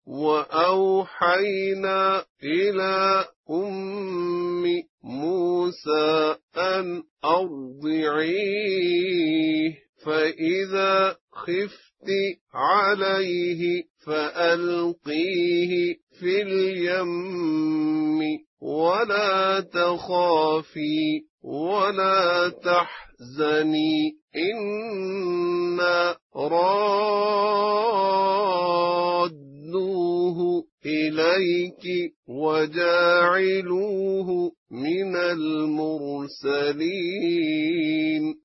وأوحينا إلى أم موسى أن أرضعيه فإذا خفت عليه فألقيه في اليم ولا تخافي ولا تحزني إنا رادوه إليك وجاعلوه من المرسلين